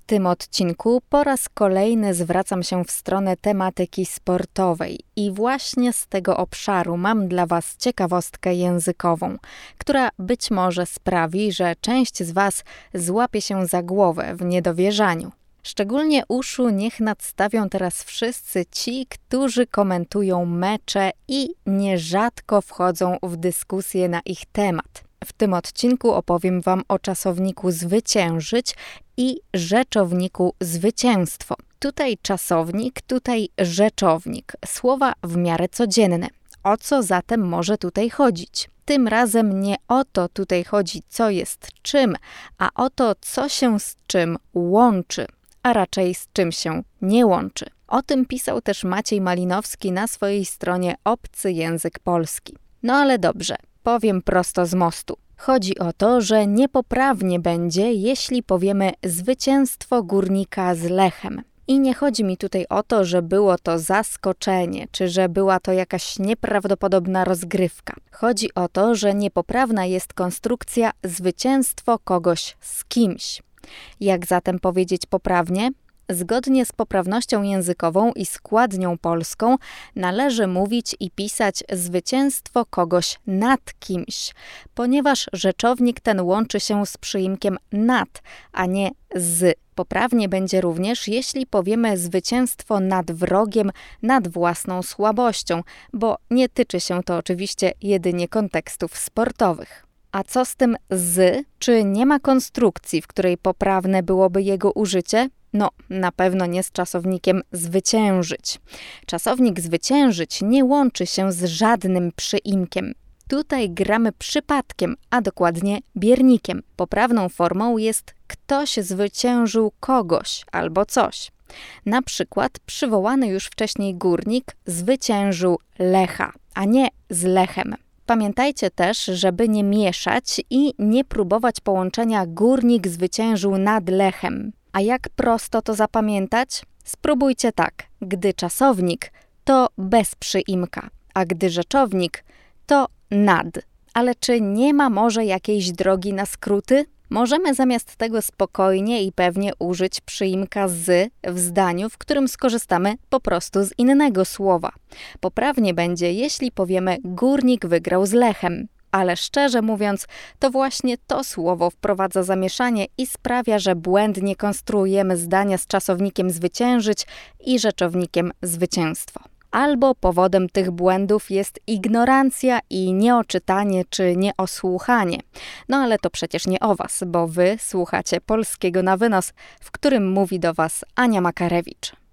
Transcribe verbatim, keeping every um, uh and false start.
tym odcinku po raz kolejny zwracam się w stronę tematyki sportowej i właśnie z tego obszaru mam dla Was ciekawostkę językową, która być może sprawi, że część z Was złapie się za głowę w niedowierzaniu. Szczególnie uszu niech nadstawią teraz wszyscy ci, którzy komentują mecze i nierzadko wchodzą w dyskusję na ich temat. W tym odcinku opowiem Wam o czasowniku zwyciężyć i rzeczowniku zwycięstwo. Tutaj czasownik, tutaj rzeczownik. Słowa w miarę codzienne. O co zatem może tutaj chodzić? Tym razem nie o to tutaj chodzi, co jest czym, a o to, co się z czym łączy, a raczej z czym się nie łączy. O tym pisał też Maciej Malinowski na swojej stronie Obcy Język Polski. No ale dobrze, powiem prosto z mostu. Chodzi o to, że niepoprawnie będzie, jeśli powiemy zwycięstwo Górnika z Lechem. I nie chodzi mi tutaj o to, że było to zaskoczenie, czy że była to jakaś nieprawdopodobna rozgrywka. Chodzi o to, że niepoprawna jest konstrukcja zwycięstwo kogoś z kimś. Jak zatem powiedzieć poprawnie? Zgodnie z poprawnością językową i składnią polską należy mówić i pisać zwycięstwo kogoś nad kimś, ponieważ rzeczownik ten łączy się z przyimkiem nad, a nie z. Poprawnie będzie również, jeśli powiemy zwycięstwo nad wrogiem, nad własną słabością, bo nie tyczy się to oczywiście jedynie kontekstów sportowych. A co z tym z? Czy nie ma konstrukcji, w której poprawne byłoby jego użycie? No, na pewno nie z czasownikiem zwyciężyć. Czasownik zwyciężyć nie łączy się z żadnym przyimkiem. Tutaj gramy przypadkiem, a dokładnie biernikiem. Poprawną formą jest ktoś zwyciężył kogoś albo coś. Na przykład przywołany już wcześniej Górnik zwyciężył Lecha, a nie z Lechem. Pamiętajcie też, żeby nie mieszać i nie próbować połączenia Górnik zwyciężył nad Lechem. A jak prosto to zapamiętać? Spróbujcie tak. Gdy czasownik, to bez przyimka, a gdy rzeczownik, to nad. Ale czy nie ma może jakiejś drogi na skróty? Możemy zamiast tego spokojnie i pewnie użyć przyimka z w zdaniu, w którym skorzystamy po prostu z innego słowa. Poprawnie będzie, jeśli powiemy Górnik wygrał z Lechem. Ale szczerze mówiąc, to właśnie to słowo wprowadza zamieszanie i sprawia, że błędnie konstruujemy zdania z czasownikiem zwyciężyć i rzeczownikiem zwycięstwo. Albo powodem tych błędów jest ignorancja i nieoczytanie czy nieosłuchanie. No ale to przecież nie o Was, bo Wy słuchacie Polskiego na wynos, w którym mówi do Was Ania Makarewicz.